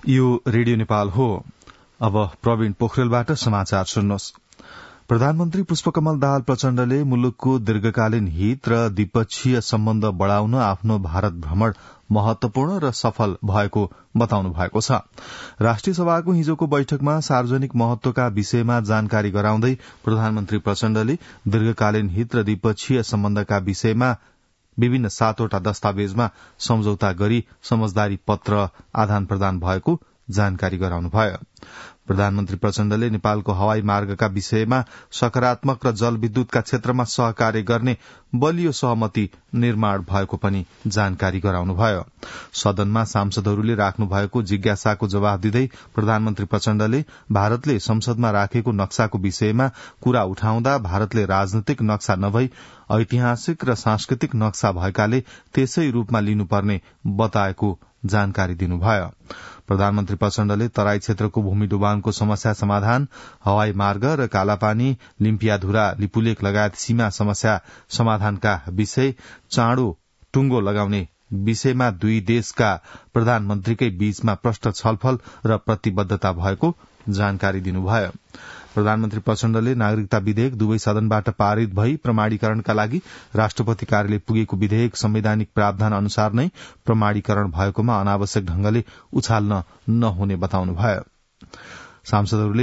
यो रेडियो नेपाल हो। अब प्रवीण पोखरेलबाट समाचार सुन्नुहोस्। प्रधानमन्त्री पुष्पकमल दाहाल प्रचण्डले मुलुकको दीर्घकालीन हित र द्विपक्षीय सम्बन्ध बढ़ाउन आफ्नो भारत भ्रमण महत्वपूर्ण र सफल भएको बताउनु भएको छ। राष्ट्रिय सभाको हिजोको बैठकमा सार्वजनिक महत्वका विषयमा जानकारी गराउँदै प्रधानमन्त्री प्रचण्डले दीर्घकालीन हित र द्विपक्षीय सम्बन्धका विषयमा विभिन्न 7वटा दस्तावेजमा सम्झौता गरी समझदारी पत्र आदान प्रदान भएको जानकारी गराउनुभयो। प्रधानमन्त्री प्रचण्डले नेपालको हवाई मार्गका विषयमा सकारात्मक र जलविद्युतका क्षेत्रमा सहकार्य गर्ने बलियो सहमति निर्माण भएको पनि जानकारी गराउनुभयो। सदनमा सांसदहरूले राख्नु भएको जिज्ञासाको जवाब दिँदै प्रधानमन्त्री प्रचण्डले भारतले संसदमा राखेको नक्साको विषयमा कुरा उठाउँदा भारतले राजनैतिक नक्सा नभई ऐतिहासिक र सांस्कृतिक नक्सा भएकाले त्यसै रूपमा लिनुपर्ने बताएको जानकारी दिनुभयो। प्रधानमन्त्री प्रचण्डले तराई क्षेत्रको भूमि डुबानको समस्या समाधान, हवाई मार्ग र कालापानी, लिम्पियाधुरा, लिपुलेक लगायत सीमा समस्या समाधानका विषय, चाँडो टुंगो लगाउने विषयमा दुई देशका प्रधानमन्त्रीकै बीचमा प्रष्ट छलफल र प्रतिबद्धता भएको जानकारी दिनुभयो। प्रधानमन्त्री प्रचण्डले नागरिकता विधेयक दुवै सदनबाट पारित भई प्रमाणीकरणका लागि राष्ट्रपति कार्यालय पुगेको विधेयक संवैधानिक प्रावधान अनुसार नै प्रमाणीकरण भएकोमा अनावश्यक ढंगले उछाल्न नहुने बताउनुभयो। सांसदहरूले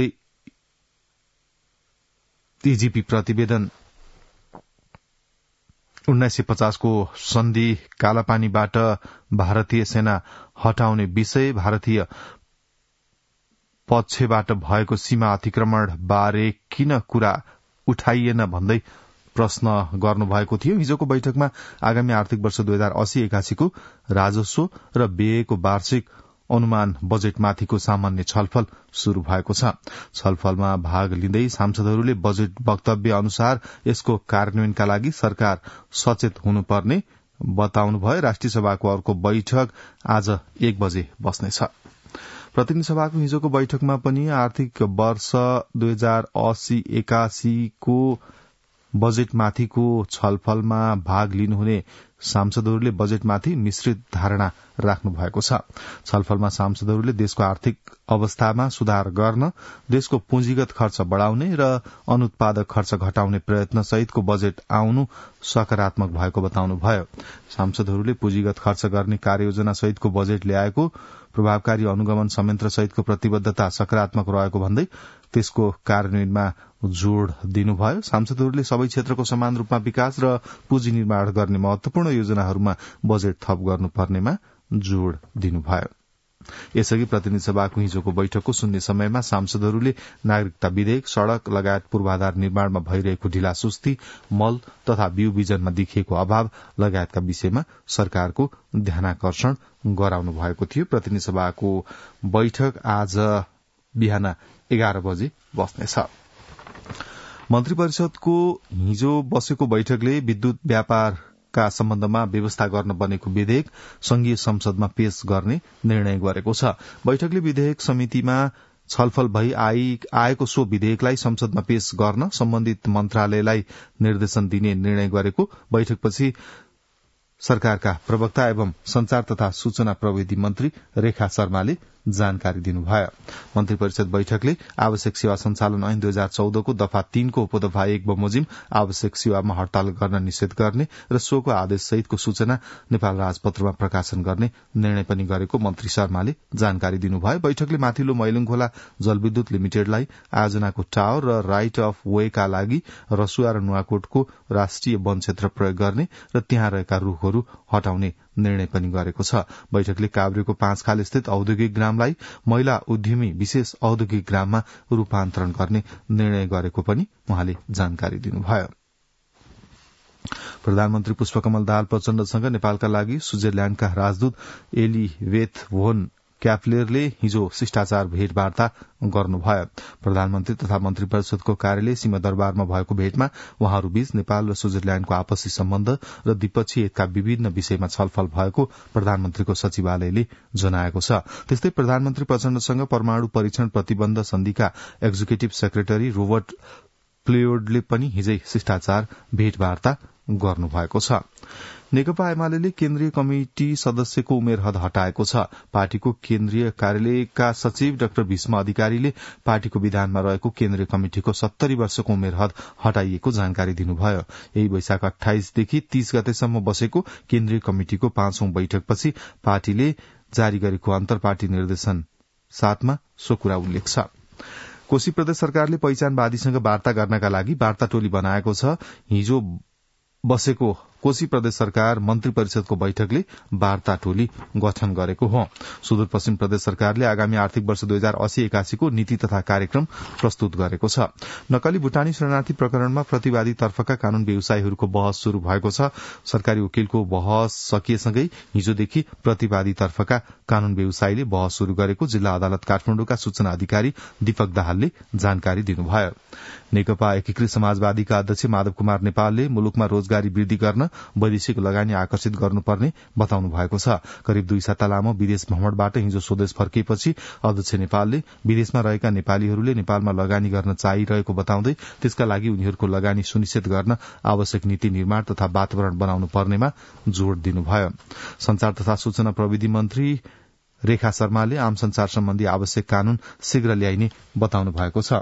टीजीपी प्रतिवेदन 1950 को सन्धि, कालापानीबाट भारतीय सेना हटाउने विषय, भारतीय पक्षबाट भएको सीमा अतिक्रमण बारे किन कुरा उठाइएन भन्दै प्रश्न गर्नुभएको थियो। हिजोको बैठकमा आगामी आर्थिक वर्ष 2080-81 को राजस्व र व्ययको वार्षिक अनुमान बजेटमाथिको सामान्य छलफल शुरू भएको छ। छलफलमा भाग लिँदै सांसदहरूले बजेट वक्तव्य अनुसार यसको कार्यान्वयनका लागि सरकार सचेत हुनुपर्ने बताउनुभयो। राष्ट्रिय सभाको अर्को बैठक आज 1 बजे बस्नेछ। प्रतिनिधि सभाको हिजोको बैठकमा पनि आर्थिक वर्ष 2080-81 को बजेटमाथिको छलफलमा भाग लिनुहुने सांसदहरूले बजेटमाथि मिश्रित धारणा राख्नु भएको छ। छलफलमा सांसदहरूले देशको आर्थिक अवस्थामा सुधार गर्न, देशको पुँजीगत खर्च बढ़ाउने र अनुत्पादक खर्च घटाउने प्रयत्न सहितको बजेट आउनु सकारात्मक भएको बताउनुभयो। सांसदहरूले पुँजीगत खर्च गर्ने कार्ययोजना सहितको बजेट ल्याएको, प्रभावकारी अनुगमन संयन्त्र सहितको प्रतिबद्धता सकारात्मक रहेको भन्दै त्यसको कार्यान्वयनमा जोड़ दिनुभयो। सांसदहरूले सबै क्षेत्रको समान रूपमा विकास र पुँजी निर्माण गर्ने महत्वपूर्ण योजनाहरूमा बजेट थप गर्नुपर्नेमा जोड़ दिनुभयो। यसअघि प्रतिनिधि सभाको हिजोको बैठकको सुन्ने समयमा सांसदहरूले नागरिकता विधेयक, सड़क लगायत पूर्वाधार निर्माणमा भइरहेको ढिलासुस्ती, मल तथा बिउ बिजनमा देखिएको अभाव लगायतका विषयमा सरकारको ध्यानाकर्षण गराउनु भएको थियो। प्रतिनिधि सभाको बैठक आज बिहान 11 बजे बस्नेछ। मन्त्री परिषदको हिजो बसेको बैठकले विद्युत व्यापारका सम्बन्धमा व्यवस्था गर्न बनेको विधेयक संघीय संसदमा पेश गर्ने निर्णय गरेको छ। बैठकले विधेयक समितिमा छलफल भई आएको सो विधेयकलाई संसदमा पेश गर्न सम्बन्धित मन्त्रालयलाई निर्देशन दिने निर्णय गरेको बैठकपछि सरकारका प्रवक्ता एवं संचार तथा सूचना प्रविधि मन्त्री रेखा शर्माले जानकारी दिनुभयो। मन्त्री परिषद बैठकले आवश्यक सेवा सञ्चालन ऐन 2014 को दफा 3 को उपदफा 1 बमोजिम आवश्यक सेवामा हड़ताल गर्न निषेध गर्ने र सोको आदेश सहितको सूचना नेपाल राजपत्रमा प्रकाशन गर्ने निर्णय पनि गरेको मन्त्री शर्माले जानकारी दिनुभयो। बैठकले माथिल्लो मैलुङखोला जलविद्युत लिमिटेडलाई आयोजनाको टावर र राइट अफ वेका लागि रसुवा र नुवाकोटको राष्ट्रिय वन क्षेत्र प्रयोग गर्ने र त्यहाँ रहेका रूखहरू हटाउने निर्णय पनि गरेको छ। बैठकले काभ्रेको 5 खाल स्थित औद्योगिक ग्रामलाई महिला उद्यमी विशेष औद्योगिक ग्राममा रूपान्तरण गर्ने निर्णय गरेको पनि उहाँले जानकारी दिनुभयो। प्रधानमन्त्री पुष्पकमल दाहाल प्रचण्डसँग नेपालका लागि स्विजरल्याण्डका राजदूत एलिवेथ भोन क्याप्लेरले हिजो शिष्टाचार भेटवार्ता गर्नुभयो। प्रधानमन्त्री तथा मन्त्री परिषदको कार्यालय सिंहदरबारमा भएको भेटमा उहाँहरूबीच नेपाल र स्विजरल्याण्डको आपसी सम्बन्ध र द्विपक्षीय हितका विभिन्न विषयमा छलफल भएको प्रधानमन्त्रीको सचिवालयले जनाएको छ। त्यस्तै प्रधानमन्त्री प्रचण्डसँग परमाणु परीक्षण प्रतिबन्ध सन्धिका एक्जिक्युटिभ सेक्रेटरी रोबर्ट प्लेयोडले पनि हिजै शिष्टाचार भेटवार्ता गर्नुभएको छ। नेकपा एमाले केन्द्रीय कमिटी सदस्यको उमेर हद हटाएको छ। पार्टीको केन्द्रीय कार्यालयका सचिव डाक्टर भीष्म अधिकारीले पार्टीको विधानमा रहेको केन्द्रीय कमिटिको 70 वर्षको उमेर हद हटाइएको जानकारी दिनुभयो। यही वैशाख 28 देखि 30 गतेसम्म बसेको केन्द्रीय कमिटिको 5औं बैठकपछि पार्टीले जारी गरेको अन्तर्पार्टी निर्देशन 7 मा सो कुरा उल्लेख छ। कोशी प्रदेश सरकारले पहिचानवादीसँग वार्ता गर्नका लागि वार्ता टोली बनाएको छ। हिजो बसेको कोशी प्रदेश सरकार मन्त्री परिषदको बैठकले वार्ता टोली गठन गरेको हो। सुदूरपश्चिम प्रदेश सरकारले आगामी आर्थिक वर्ष 2080-81 को नीति तथा कार्यक्रम प्रस्तुत गरेको छ। नक्कली भुटानी शरणार्थी प्रकरणमा प्रतिवादी तर्फका कानून व्यवसायीहरूको बहस शुरू भएको छ। सरकारी वकिलको बहस सकिएसँगै हिजोदेखि प्रतिवादी तर्फका कानून व्यवसायीले बहस शुरू गरेको जिल्ला अदालत काठमाडौँका सूचना अधिकारी दीपक दाहालले जानकारी दिनुभयो। नेकपा एकीकृत समाजवादीका अध्यक्ष माधव कुमार नेपालले मुलुकमा रोजगारी वृद्धि गर्न वैदेशिक लगानी आकर्षित गर्नुपर्ने बताउनु भएको छ। करिब 2 साता लामो विदेश भ्रमणबाट हिजो स्वदेश फर्किएपछि अध्यक्ष नेपालले विदेशमा रहेका नेपालीहरूले नेपालमा लगानी गर्न चाहिरहेको बताउँदै त्यसका लागि उनीहरूको लगानी सुनिश्चित गर्न आवश्यक नीति निर्माण तथा वातावरण बनाउनु पर्नेमा जोड़ दिनुभयो। संचार तथा सूचना प्रविधि मन्त्री रेखा शर्माले आम संचार सम्बन्धी आवश्यक कानून शीघ्र ल्याइने बताउनु भएको छ।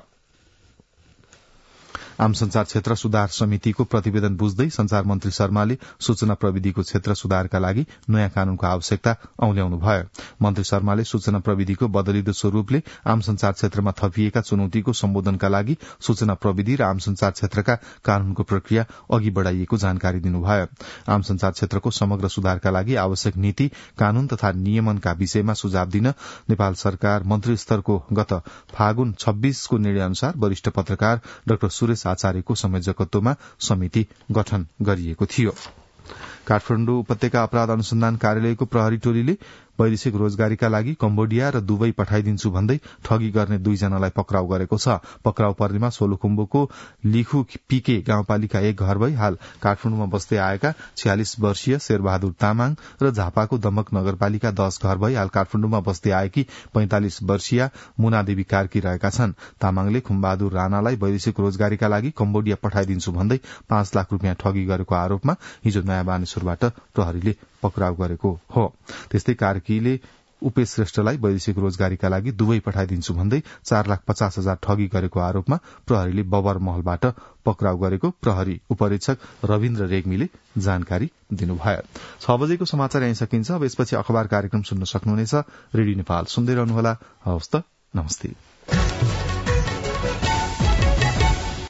आम संचार क्षेत्र सुधार समितिको प्रतिवेदन बुझ्दै संचार मन्त्री शर्माले सूचना प्रविधिको क्षेत्र सुधारका लागि नयाँ कानूनको आवश्यकता औल्याउनु भयो। मन्त्री शर्माले सूचना प्रविधिको बदलिदो स्वरूपले आम संचार क्षेत्रमा थपिएका चुनौतीको सम्बोधनका लागि सूचना प्रविधि र आम संचार क्षेत्रका कानूनको प्रक्रिया अघि बढ़ाइएको जानकारी दिनुभयो। आम संचार क्षेत्रको समग्र सुधारका लागि आवश्यक नीति कानून तथा नियमनका विषयमा सुझाव दिन नेपाल सरकार मन्त्री स्तरको गत फागुन 26 को निर्णय अनुसार वरिष्ठ पत्रकार डाक्टर सुरेश आचार्यको संयोजकत्वमा समिति गठन गरिएको थियो। काठमाडौँ उपत्यका अपराध अनुसन्धान कार्यालयको प्रहरी टोलीले वैदेशिक रोजगारीका लागि कम्बोडिया र दुबई पठाइदिन्छु भन्दै ठगी गर्ने 2 जनालाई पक्राउ गरेको छ। पक्राउ पर्नेमा सोलुखुम्बुको लिखु पीके गाउँपालिका 1 घर भई हाल काठमाडौँमा बस्दै आएका 46 वर्षीय शेरबहादुर तामाङ र झापाको दमक नगरपालिका 10 घर भई हाल काठमाडौँमा बस्दै आएकी 45 वर्षीय मुनादेवी कार्की रहेका छन्। तामाङले खुम्बहादुर राणालाई वैदेशिक रोजगारीका लागि कम्बोडिया पठाइदिन्छु भन्दै 5 लाख रुपियाँ ठगी गरेको आरोपमा हिजो नयाँ बानेश्वरबाट प्रहरीले पक्राउ गरेको हो। त्यस्तै कार्कीले उपेश श्रेष्ठलाई वैदेशिक रोजगारीका लागि दुबई पठाइदिन्छु भन्दै 4,50,000 ठगी गरेको आरोपमा प्रहरीले बबर महलबाट पक्राउ गरेको प्रहरी उपरीक्षक रविन्द्र रेग्मीले जानकारी दिनुभयो। 6 बजेको समाचार यही सकिन्छ। अब यसपछि अखबार कार्यक्रम सुन्न सक्नुहुनेछ। रेडियो नेपाल सुन्दै रहनुहोला। हवस् त, नमस्ते।